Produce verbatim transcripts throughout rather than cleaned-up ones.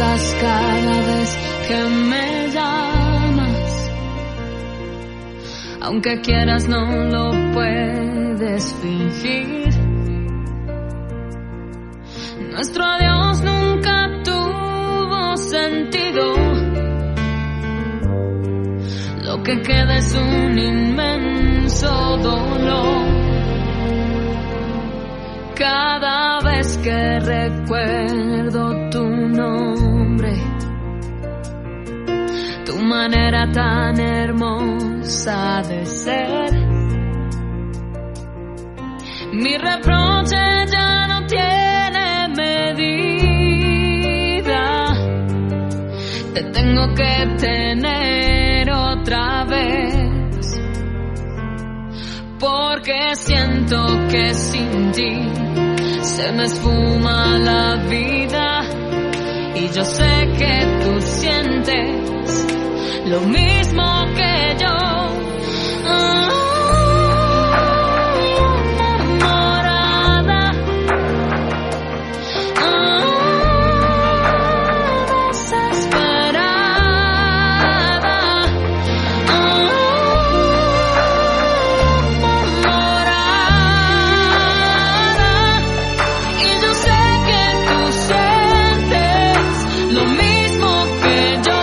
buscas cada vez que me llamas. Aunque quieras no lo puedes fingir. Nuestro adiós nunca tuvo sentido. Lo que queda es un inmenso dolor. Cada vez que recuerdo tu nombre, tu manera tan hermosa de ser, mi reproche ya no tiene medida. Te tengo que tener otra vez, porque siento que sin ti se me esfuma la vida. Y yo sé que tú sientes lo mismo que yo. Ah, enamorada, ah, desesperada, ah, enamorada. Y yo sé que tú sientes lo mismo que yo.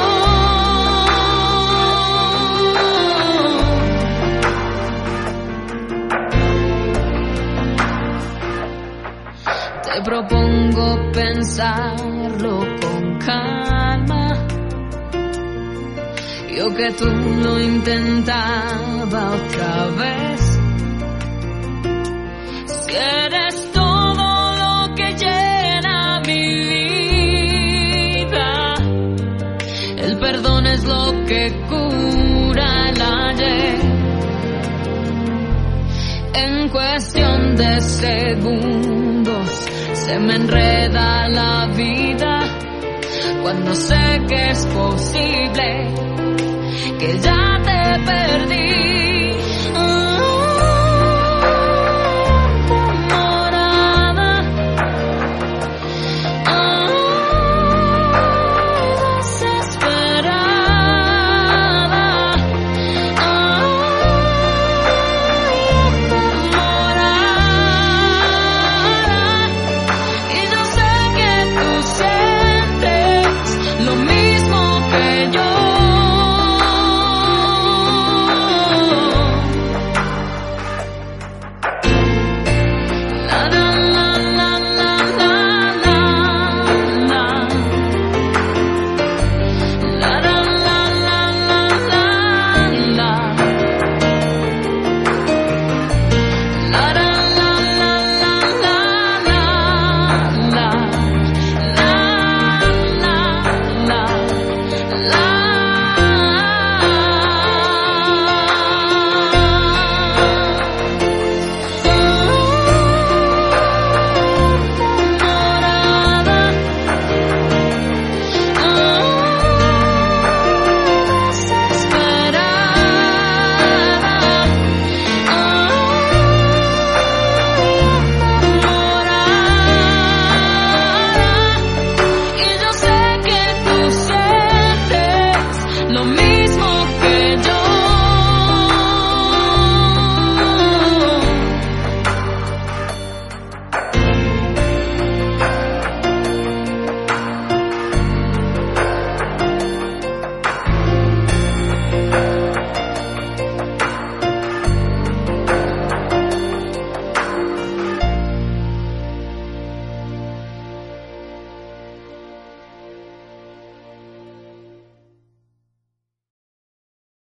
Te propongo pensarlo con calma. Yo que tú lo intentaba otra vez. Si eres todo lo que llena mi vida, el perdón es lo que cura el ayer. En cuestión de segundos se me enreda la vida cuando sé que es posible que ya te perdí.